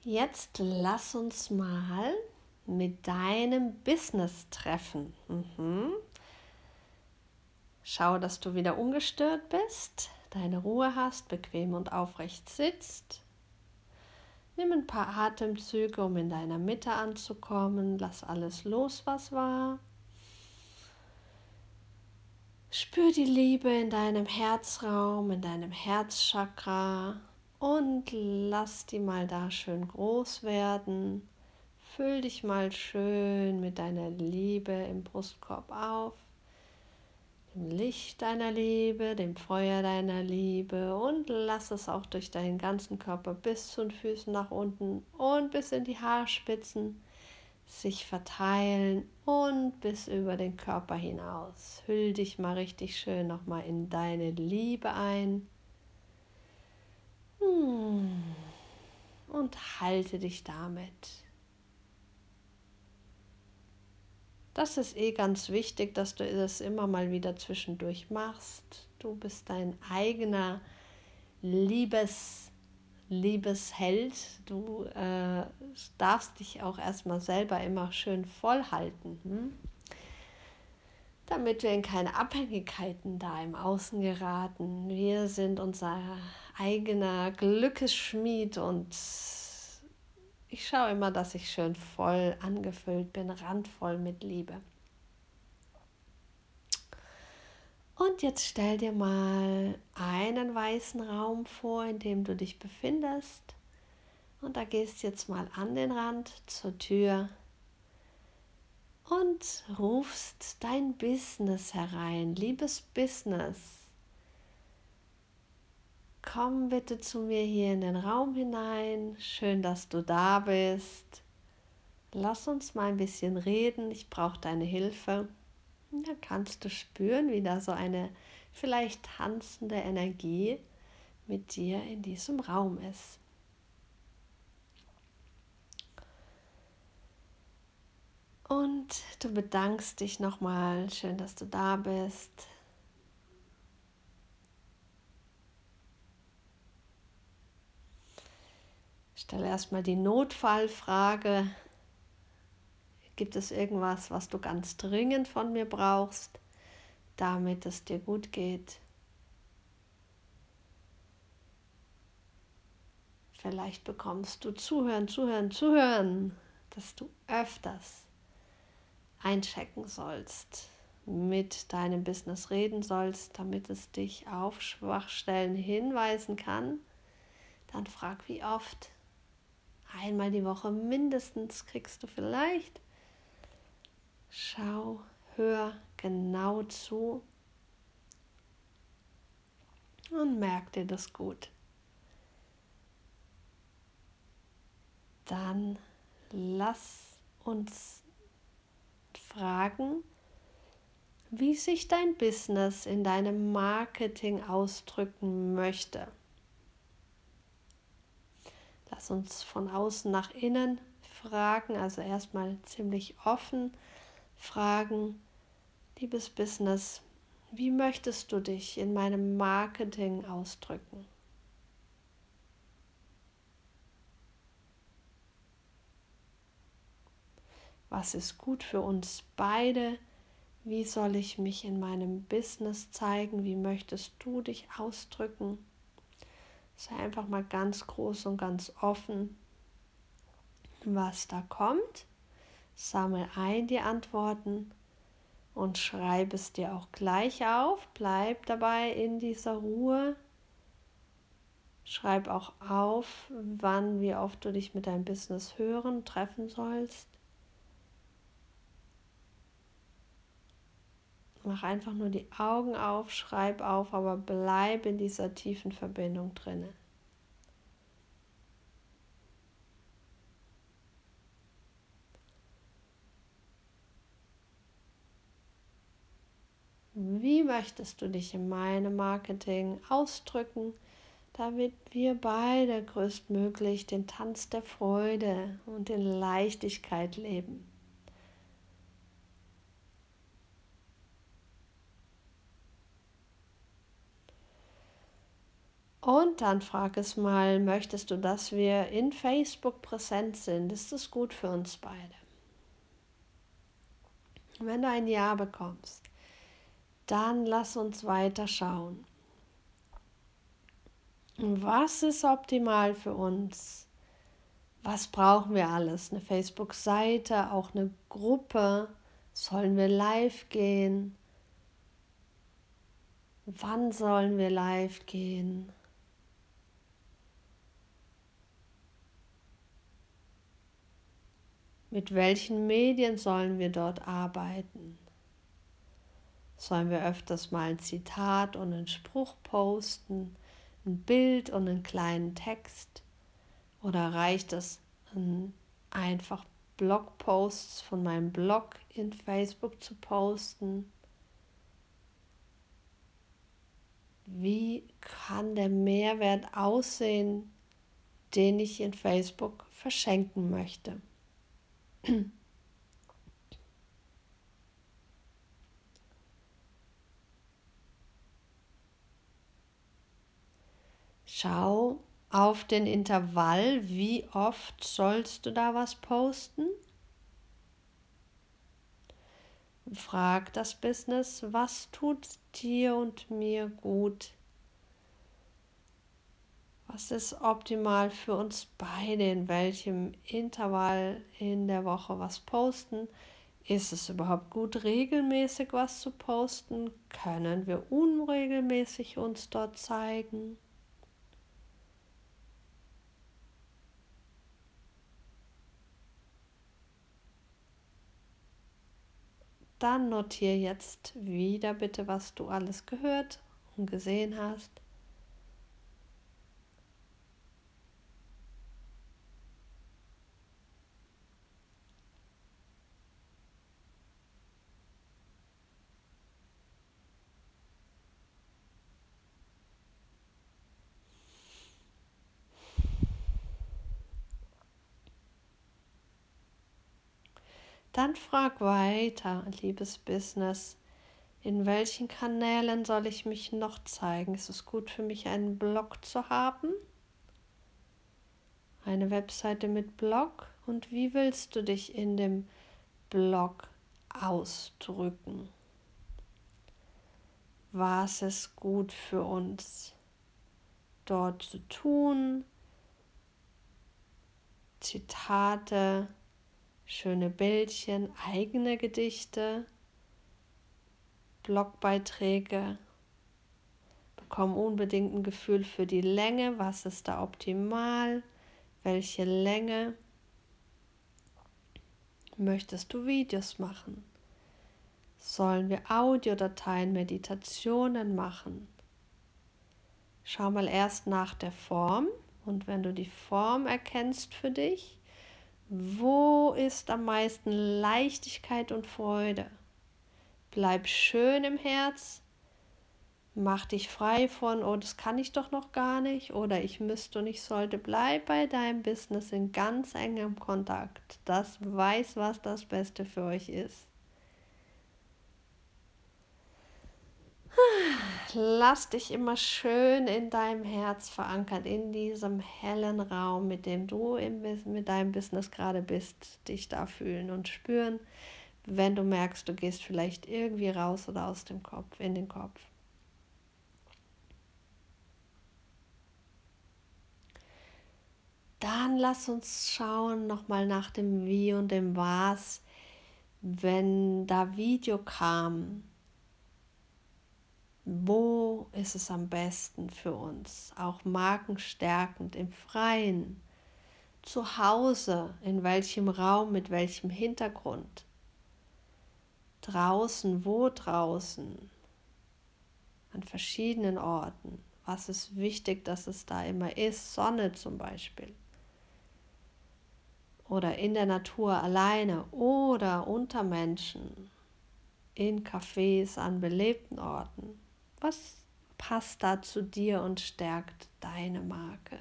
Jetzt lass uns mal mit deinem Business treffen. Schau, dass du wieder ungestört bist, deine Ruhe hast, bequem und aufrecht sitzt. Nimm ein paar Atemzüge, um in deiner Mitte anzukommen. Lass alles los, was war. Spür die Liebe in deinem Herzraum, in deinem Herzchakra und lass die mal da schön groß werden. Füll dich mal schön mit deiner Liebe im Brustkorb auf, dem Licht deiner Liebe, dem Feuer deiner Liebe und lass es auch durch deinen ganzen Körper bis zu den Füßen nach unten und bis in die Haarspitzen sich verteilen und bis über den Körper hinaus. Hüll dich mal richtig schön nochmal in deine Liebe ein und halte dich damit. Das ist ganz wichtig, dass du das immer mal wieder zwischendurch machst. Du bist dein eigener Liebesheld. Du darfst dich auch erstmal selber immer schön voll halten, damit wir in keine Abhängigkeiten da im Außen geraten. Wir sind unser eigener Glückesschmied und ich schaue immer, dass ich schön voll angefüllt bin, randvoll mit Liebe. Und jetzt stell dir mal einen weißen Raum vor, in dem du dich befindest. Und da gehst du jetzt mal an den Rand zur Tür und rufst dein Business herein. Liebes Business, komm bitte zu mir hier in den Raum hinein. Schön, dass du da bist. Lass uns mal ein bisschen reden. Ich brauche deine Hilfe. Und dann kannst du spüren, wie da so eine vielleicht tanzende Energie mit dir in diesem Raum ist. Und du bedankst dich nochmal. Schön, dass du da bist. Stell erstmal die Notfallfrage. Gibt es irgendwas, was du ganz dringend von mir brauchst, damit es dir gut geht? Vielleicht bekommst du Zuhören, dass du öfters einchecken sollst, mit deinem Business reden sollst, damit es dich auf Schwachstellen hinweisen kann. Dann frag, wie oft. Einmal die Woche mindestens kriegst du vielleicht. Schau, hör genau zu und merk dir das gut. Dann lass uns fragen, wie sich dein Business in deinem Marketing ausdrücken möchte. Lass uns von außen nach innen fragen, also erstmal ziemlich offen fragen, liebes Business, wie möchtest du dich in meinem Marketing ausdrücken? Was ist gut für uns beide? Wie soll ich mich in meinem Business zeigen? Wie möchtest du dich ausdrücken? Sei einfach mal ganz groß und ganz offen, was da kommt. Sammel ein die Antworten und schreib es dir auch gleich auf. Bleib dabei in dieser Ruhe. Schreib auch auf, wann, wie oft du dich mit deinem Business treffen sollst. Mach einfach nur die Augen auf, schreib auf, aber bleib in dieser tiefen Verbindung drinne. Wie möchtest du dich in meinem Marketing ausdrücken, damit wir beide größtmöglich den Tanz der Freude und in Leichtigkeit leben? Und dann frag es mal, möchtest du, dass wir in Facebook präsent sind? Ist das gut für uns beide? Wenn du ein Ja bekommst, dann lass uns weiter schauen. Was ist optimal für uns? Was brauchen wir alles? Eine Facebook-Seite, auch eine Gruppe? Sollen wir live gehen? Wann sollen wir live gehen? Mit welchen Medien sollen wir dort arbeiten? Sollen wir öfters mal ein Zitat und einen Spruch posten, ein Bild und einen kleinen Text? Oder reicht es, einfach Blogposts von meinem Blog in Facebook zu posten? Wie kann der Mehrwert aussehen, den ich in Facebook verschenken möchte? Schau auf den Intervall, wie oft sollst du da was posten? Frag das Business, was tut dir und mir gut? Was ist optimal für uns beide? In welchem Intervall in der Woche was posten? Ist es überhaupt gut, regelmäßig was zu posten? Können wir unregelmäßig uns dort zeigen? Dann notiere jetzt wieder bitte, was du alles gehört und gesehen hast. Dann frag weiter, liebes Business. In welchen Kanälen soll ich mich noch zeigen? Ist es gut für mich, einen Blog zu haben? Eine Webseite mit Blog? Und wie willst du dich in dem Blog ausdrücken? Was ist gut für uns dort zu tun? Zitate, schöne Bildchen, eigene Gedichte, Blogbeiträge. Bekomm unbedingt ein Gefühl für die Länge. Was ist da optimal? Welche Länge? Möchtest du Videos machen? Sollen wir Audiodateien, Meditationen machen? Schau mal erst nach der Form, und wenn du die Form erkennst für dich, wo ist am meisten Leichtigkeit und Freude? Bleib schön im Herz, mach dich frei von, oh, das kann ich doch noch gar nicht, oder ich müsste und ich sollte. Bleib bei deinem Business in ganz engem Kontakt. Das weiß, was das Beste für euch ist. Lass dich immer schön in deinem Herz verankert, in diesem hellen Raum, mit dem du mit deinem Business gerade bist, dich da fühlen und spüren, wenn du merkst, du gehst vielleicht irgendwie raus oder aus dem Kopf, in den Kopf. Dann lass uns schauen nochmal nach dem Wie und dem Was, wenn da Video kam. Wo ist es am besten für uns? Auch markenstärkend im Freien, zu Hause, in welchem Raum, mit welchem Hintergrund? Draußen, wo draußen? An verschiedenen Orten. Was ist wichtig, dass es da immer ist? Sonne zum Beispiel. Oder in der Natur alleine oder unter Menschen, in Cafés, an belebten Orten. Was passt da zu dir und stärkt deine Marke?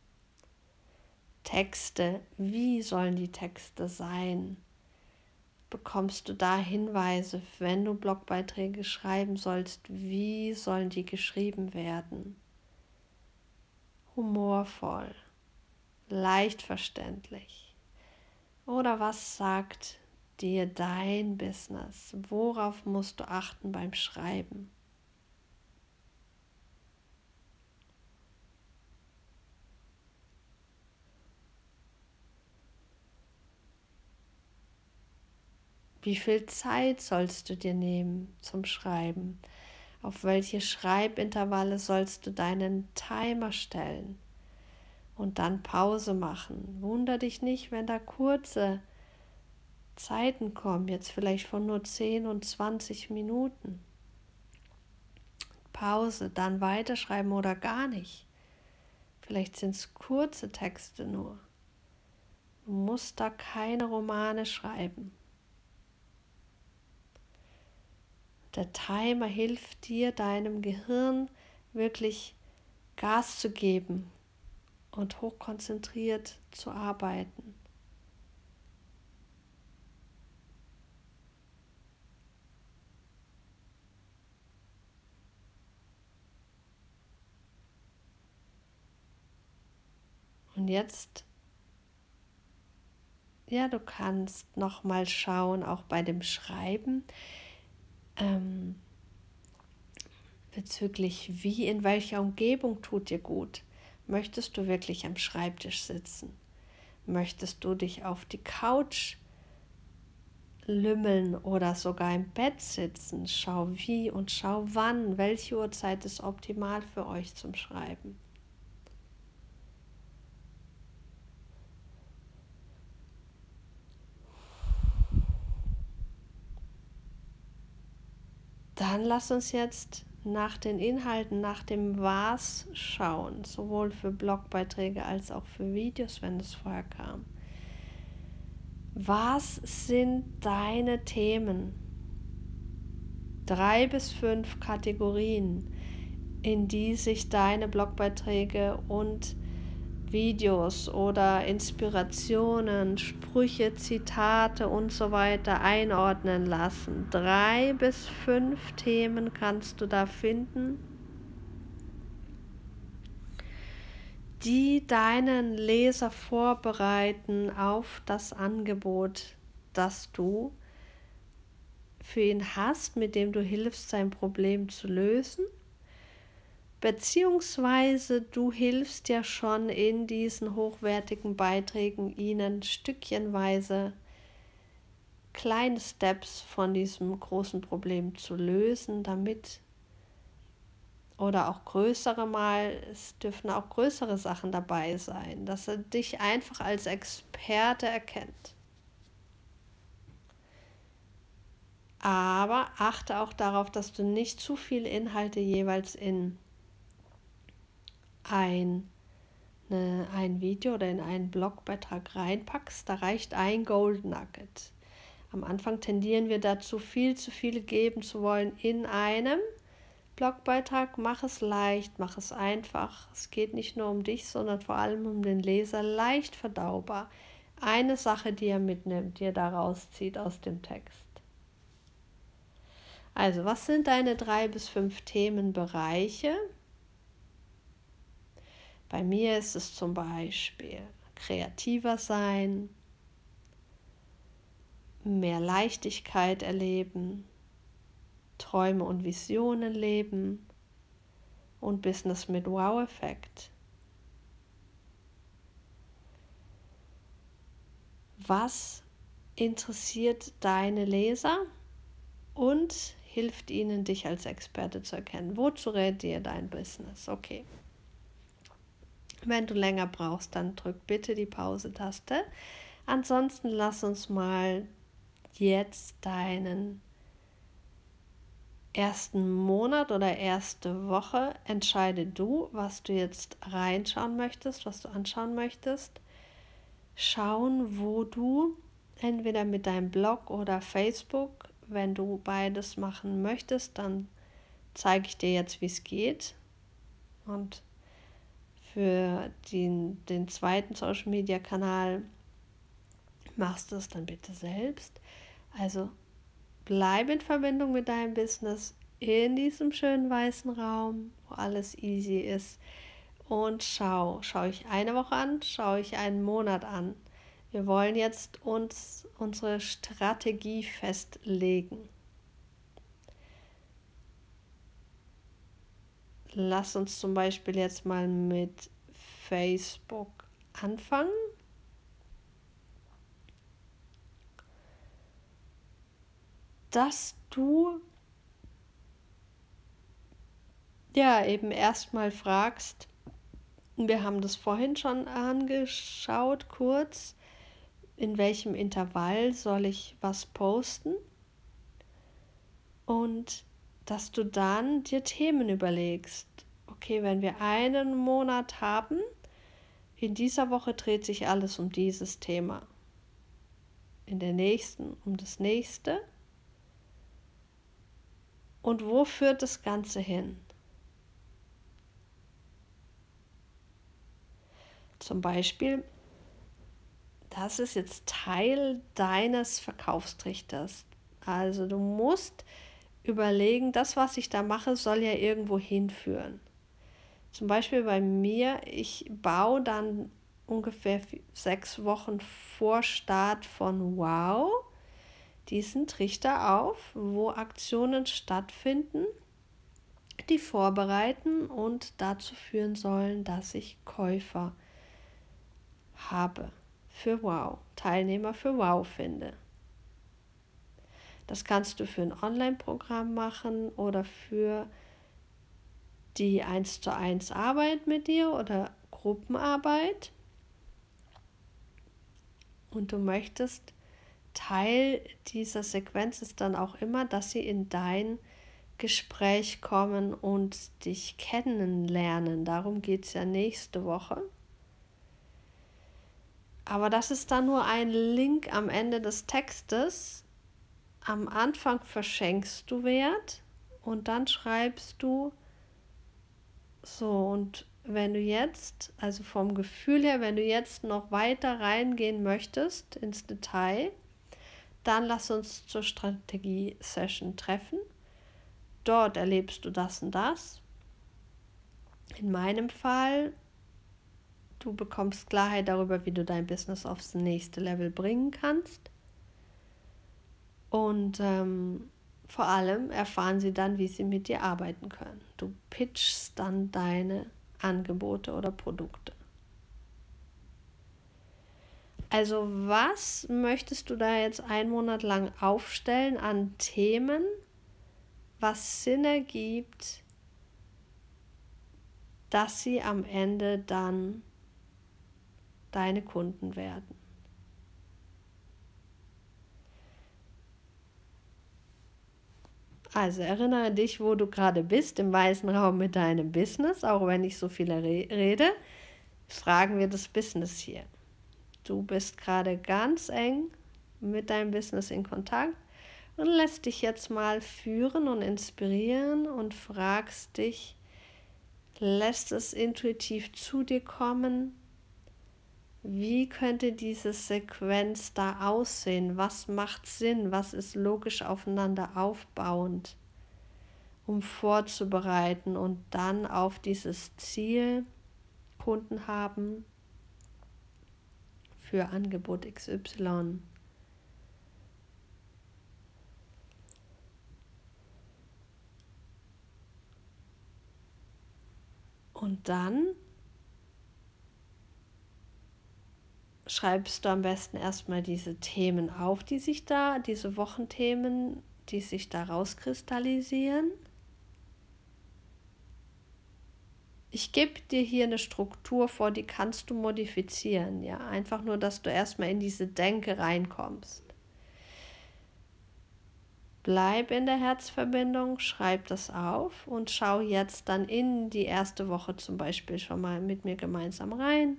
Texte, wie sollen die Texte sein? bekommst du da Hinweise, wenn du Blogbeiträge schreiben sollst, wie sollen die geschrieben werden? Humorvoll, leicht verständlich. Oder was sagt dir dein Business? Worauf musst du achten beim Schreiben? Wie viel Zeit sollst du dir nehmen zum Schreiben? Auf welche Schreibintervalle sollst du deinen Timer stellen? Und dann Pause machen. Wunder dich nicht, wenn da kurze Zeiten kommen, jetzt vielleicht von nur 10 und 20 Minuten. Pause, dann weiterschreiben oder gar nicht. Vielleicht sind es kurze Texte nur. Du musst da keine Romane schreiben. Der Timer hilft dir, deinem Gehirn wirklich Gas zu geben und hochkonzentriert zu arbeiten. Und jetzt, ja, du kannst noch mal schauen, auch bei dem Schreiben, bezüglich wie, in welcher Umgebung tut dir gut. Möchtest du wirklich am Schreibtisch sitzen? Möchtest du dich auf die Couch lümmeln oder sogar im Bett sitzen? Schau wie und schau wann. Welche Uhrzeit ist optimal für euch zum Schreiben? Dann lass uns jetzt nach den Inhalten, nach dem Was schauen, sowohl für Blogbeiträge als auch für Videos, wenn es vorher kam. Was sind deine Themen? 3 bis 5 Kategorien, in die sich deine Blogbeiträge und Videos oder Inspirationen, Sprüche, Zitate und so weiter einordnen lassen. 3 bis 5 Themen kannst du da finden, die deinen Leser vorbereiten auf das Angebot, das du für ihn hast, mit dem du hilfst, sein Problem zu lösen. Beziehungsweise du hilfst ja schon in diesen hochwertigen Beiträgen ihnen stückchenweise kleine Steps von diesem großen Problem zu lösen, damit, oder auch größere mal, es dürfen auch größere Sachen dabei sein, dass er dich einfach als Experte erkennt. Aber achte auch darauf, dass du nicht zu viele Inhalte jeweils in ein Video oder in einen Blogbeitrag reinpackst. Da reicht ein Gold Nugget. Am Anfang tendieren wir dazu, viel zu viel geben zu wollen in einem Blogbeitrag. Mach es leicht, mach es einfach. Es geht nicht nur um dich, sondern vor allem um den Leser. Leicht verdaubar. Eine Sache, die er mitnimmt, die er da rauszieht aus dem Text. Also, was sind deine 3 bis 5 Themenbereiche? Bei mir ist es zum Beispiel kreativer sein, mehr Leichtigkeit erleben, Träume und Visionen leben und Business mit Wow-Effekt. Was interessiert deine Leser und hilft ihnen, dich als Experte zu erkennen? Wozu rät dir dein Business? Okay. Wenn du länger brauchst, dann drück bitte die Pause-Taste. Ansonsten lass uns mal jetzt deinen ersten Monat oder erste Woche, entscheide du, was du jetzt reinschauen möchtest, was du anschauen möchtest. Schauen, wo du entweder mit deinem Blog oder Facebook, wenn du beides machen möchtest, dann zeige ich dir jetzt, wie es geht. Und für den zweiten Social Media Kanal machst du es dann bitte selbst. Also bleib in Verbindung mit deinem Business in diesem schönen weißen Raum, wo alles easy ist. Und schaue ich eine Woche an, schaue ich einen Monat an. Wir wollen jetzt uns unsere Strategie festlegen. Lass uns zum Beispiel jetzt mal mit Facebook anfangen. Dass du ja eben erstmal fragst, wir haben das vorhin schon angeschaut, kurz, in welchem Intervall soll ich was posten? Und dass du dann dir Themen überlegst. Okay, wenn wir einen Monat haben, in dieser Woche dreht sich alles um dieses Thema. In der nächsten um das nächste. Und wo führt das Ganze hin? Zum Beispiel, das ist jetzt Teil deines Verkaufstrichters. Also du musst überlegen, das, was ich da mache, soll ja irgendwo hinführen. Zum Beispiel bei mir, ich baue dann ungefähr 6 Wochen vor Start von Wow diesen Trichter auf, wo Aktionen stattfinden, die vorbereiten und dazu führen sollen, dass ich Käufer habe für Wow, Teilnehmer für Wow finde. Das kannst du für ein Online-Programm machen oder für die 1:1 Arbeit mit dir oder Gruppenarbeit. Und du möchtest, Teil dieser Sequenz ist dann auch immer, dass sie in dein Gespräch kommen und dich kennenlernen. Darum geht es ja nächste Woche. Aber das ist dann nur ein Link am Ende des Textes. Am Anfang verschenkst du Wert und dann schreibst du so, und wenn du jetzt, also vom Gefühl her, wenn du jetzt noch weiter reingehen möchtest ins Detail, dann lass uns zur Strategie-Session treffen. Dort erlebst du das und das. In meinem Fall, du bekommst Klarheit darüber, wie du dein Business aufs nächste Level bringen kannst. Und vor allem erfahren sie dann, wie sie mit dir arbeiten können. Du pitchst dann deine Angebote oder Produkte. Also was möchtest du da jetzt einen Monat lang aufstellen an Themen, was Sinn ergibt, dass sie am Ende dann deine Kunden werden? Also erinnere dich, wo du gerade bist, im weißen Raum mit deinem Business, auch wenn ich so viel rede, fragen wir das Business hier. Du bist gerade ganz eng mit deinem Business in Kontakt und lässt dich jetzt mal führen und inspirieren und fragst dich, lässt es intuitiv zu dir kommen? Wie könnte diese Sequenz da aussehen? Was macht Sinn? Was ist logisch aufeinander aufbauend, um vorzubereiten und dann auf dieses Ziel Kunden haben für Angebot XY. Und dann schreibst du am besten erstmal diese Themen auf, diese Wochenthemen, die sich da rauskristallisieren. Ich gebe dir hier eine Struktur vor, die kannst du modifizieren, ja, einfach nur, dass du erstmal in diese Denke reinkommst. Bleib in der Herzverbindung, schreib das auf und schau jetzt dann in die erste Woche zum Beispiel schon mal mit mir gemeinsam rein.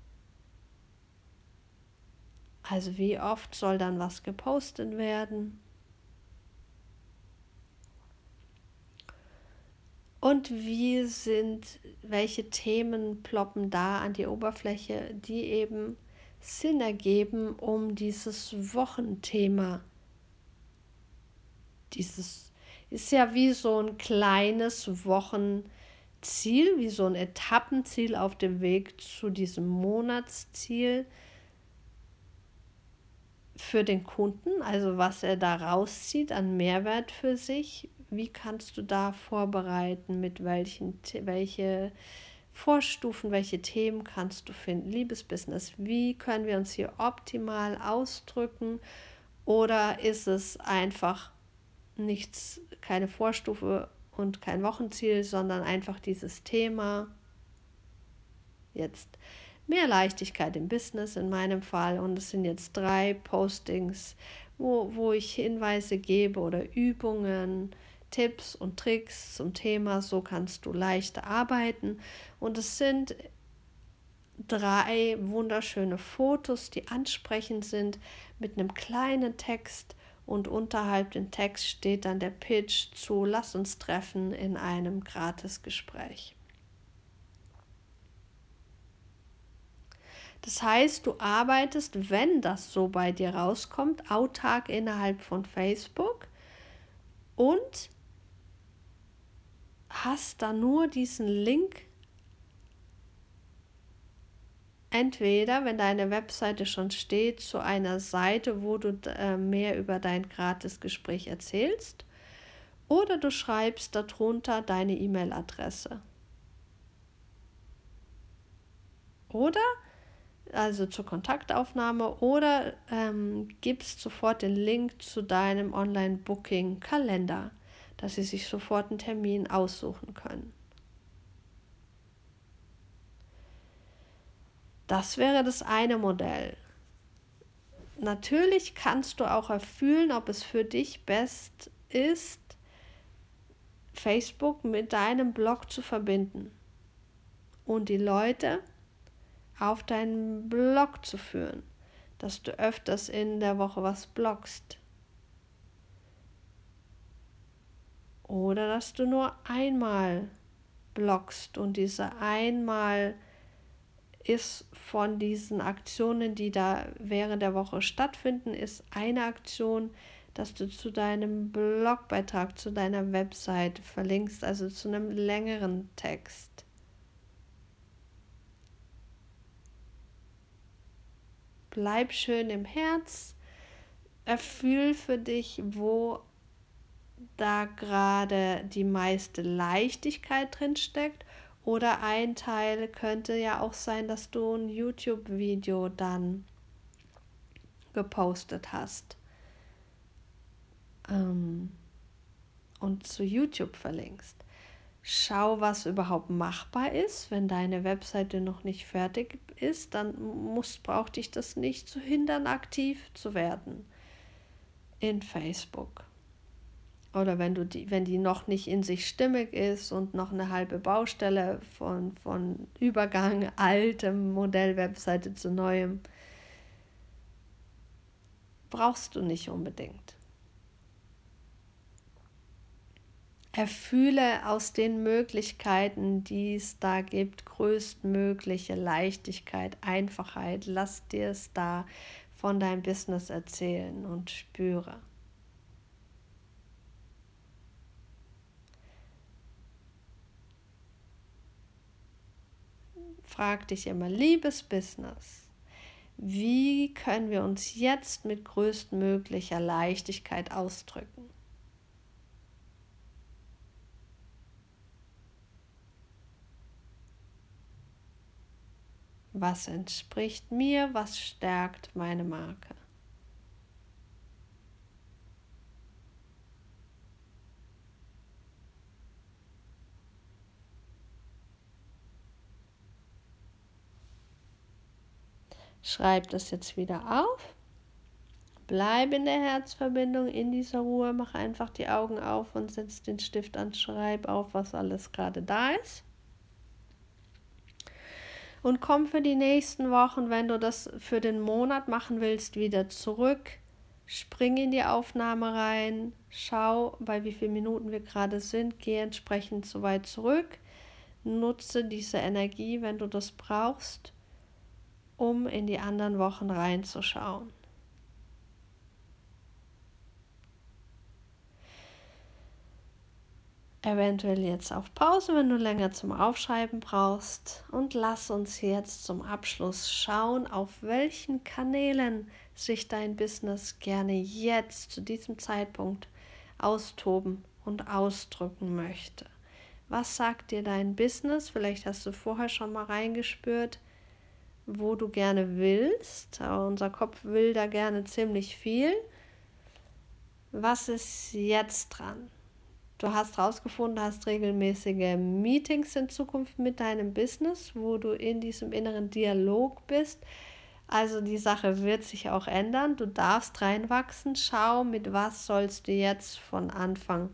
Also wie oft soll dann was gepostet werden? Und welche Themen ploppen da an die Oberfläche, die eben Sinn ergeben, um dieses Wochenthema Dieses ist ja wie so ein kleines Wochenziel, wie so ein Etappenziel auf dem Weg zu diesem Monatsziel für den Kunden, also was er da rauszieht an Mehrwert für sich. Wie kannst du da vorbereiten, welche Vorstufen, welche Themen kannst du finden? Liebes Business, wie können wir uns hier optimal ausdrücken? Oder ist es einfach nichts, keine Vorstufe und kein Wochenziel, sondern einfach dieses Thema jetzt mehr Leichtigkeit im Business in meinem Fall, und es sind jetzt 3 Postings, wo ich Hinweise gebe oder Übungen, Tipps und Tricks zum Thema, so kannst du leichter arbeiten, und es sind 3 wunderschöne Fotos, die ansprechend sind, mit einem kleinen Text, und unterhalb dem Text steht dann der Pitch zu Lass uns treffen in einem Gratisgespräch. Das heißt, du arbeitest, wenn das so bei dir rauskommt, autark innerhalb von Facebook und hast da nur diesen Link. Entweder, wenn deine Webseite schon steht, zu einer Seite, wo du mehr über dein Gratisgespräch erzählst, oder du schreibst darunter deine E-Mail-Adresse. Oder also zur Kontaktaufnahme, oder gibst sofort den Link zu deinem Online-Booking-Kalender, dass sie sich sofort einen Termin aussuchen können. Das wäre das eine Modell. Natürlich kannst du auch erfühlen, ob es für dich best ist, Facebook mit deinem Blog zu verbinden und die Leute auf deinen Blog zu führen, dass du öfters in der Woche was bloggst. Oder dass du nur einmal bloggst, und diese einmal ist von diesen Aktionen, die da während der Woche stattfinden, ist eine Aktion, dass du zu deinem Blogbeitrag, zu deiner Website verlinkst, also zu einem längeren Text. Bleib schön im Herz, erfühl für dich, wo da gerade die meiste Leichtigkeit drin steckt. Oder ein Teil könnte ja auch sein, dass du ein YouTube-Video dann gepostet hast und zu YouTube verlinkst. Schau, was überhaupt machbar ist. Wenn deine Webseite noch nicht fertig ist, dann braucht dich das nicht zu hindern, aktiv zu werden in Facebook. Oder wenn die noch nicht in sich stimmig ist und noch eine halbe Baustelle von Übergang altem Modell-Webseite zu neuem, brauchst du nicht unbedingt. Erfühle aus den Möglichkeiten, die es da gibt, größtmögliche Leichtigkeit, Einfachheit. Lass dir es da von deinem Business erzählen und spüre. Frag dich immer, liebes Business, wie können wir uns jetzt mit größtmöglicher Leichtigkeit ausdrücken? Was entspricht mir? Was stärkt meine Marke? Schreib das jetzt wieder auf. Bleib in der Herzverbindung, in dieser Ruhe. Mach einfach die Augen auf und setz den Stift an. Schreib auf, was alles gerade da ist. Und komm für die nächsten Wochen, wenn du das für den Monat machen willst, wieder zurück. Spring in die Aufnahme rein. Schau, bei wie vielen Minuten wir gerade sind. Geh entsprechend so weit zurück. Nutze diese Energie, wenn du das brauchst, um in die anderen Wochen reinzuschauen. eventuell jetzt auf Pause, wenn du länger zum Aufschreiben brauchst. Und lass uns jetzt zum Abschluss schauen, auf welchen Kanälen sich dein Business gerne jetzt zu diesem Zeitpunkt austoben und ausdrücken möchte. Was sagt dir dein Business? Vielleicht hast du vorher schon mal reingespürt, wo du gerne willst. Aber unser Kopf will da gerne ziemlich viel. Was ist jetzt dran? Du hast rausgefunden, hast regelmäßige Meetings in Zukunft mit deinem Business, wo du in diesem inneren Dialog bist. Also die Sache wird sich auch ändern. Du darfst reinwachsen. Schau, mit was sollst du jetzt von Anfang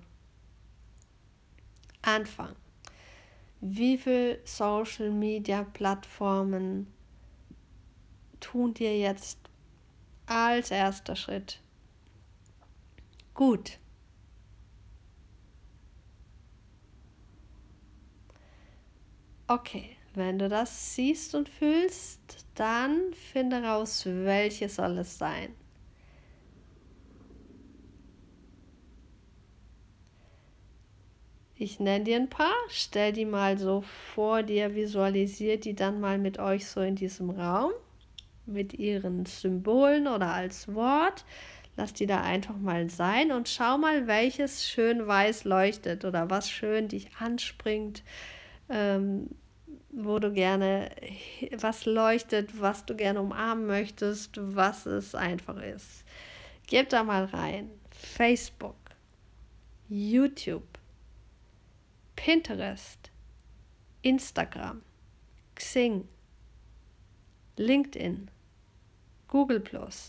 anfangen. Wie viele Social Media Plattformen tun dir jetzt als erster Schritt gut? Okay, wenn du das siehst und fühlst, dann finde raus, welche soll es sein. Ich nenne dir ein paar, stell die mal so vor dir, visualisier die dann mal mit euch so in diesem Raum, mit ihren Symbolen oder als Wort. Lass die da einfach mal sein und schau mal, welches schön weiß leuchtet oder was schön dich anspringt, wo du gerne, was leuchtet, was du gerne umarmen möchtest, was es einfach ist. Gib da mal rein. Facebook, YouTube, Pinterest, Instagram, Xing, LinkedIn, Google+.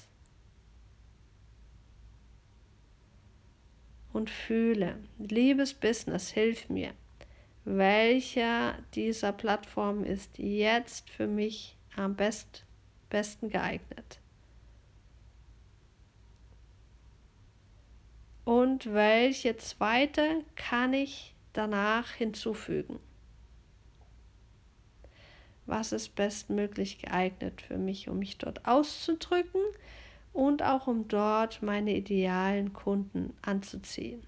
Und fühle, liebes Business, hilf mir. Welcher dieser Plattformen ist jetzt für mich am besten geeignet? Und welche zweite kann ich danach hinzufügen? Was ist bestmöglich geeignet für mich, um mich dort auszudrücken und auch um dort meine idealen Kunden anzuziehen?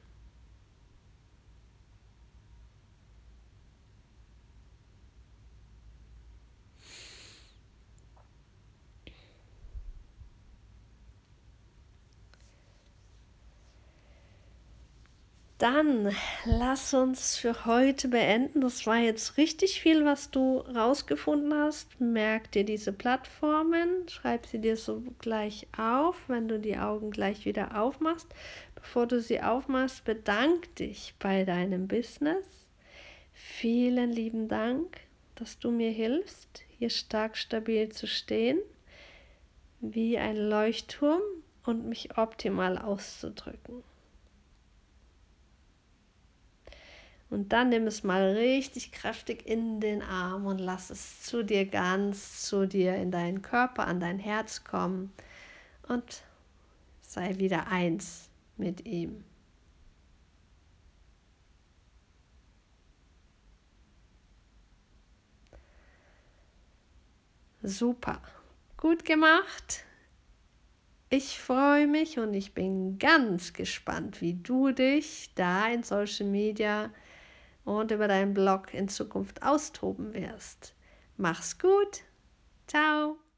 Dann lass uns für heute beenden. Das war jetzt richtig viel, was du rausgefunden hast. Merk dir diese Plattformen, schreib sie dir so gleich auf, wenn du die Augen gleich wieder aufmachst. Bevor du sie aufmachst, bedank dich bei deinem Business. Vielen lieben Dank, dass du mir hilfst, hier stark stabil zu stehen, wie ein Leuchtturm und mich optimal auszudrücken. Und dann nimm es mal richtig kräftig in den Arm und lass es zu dir in deinen Körper, an dein Herz kommen und sei wieder eins mit ihm. Super, gut gemacht. Ich freue mich und ich bin ganz gespannt, wie du dich da in Social Media und über deinen Blog in Zukunft austoben wirst. Mach's gut. Ciao.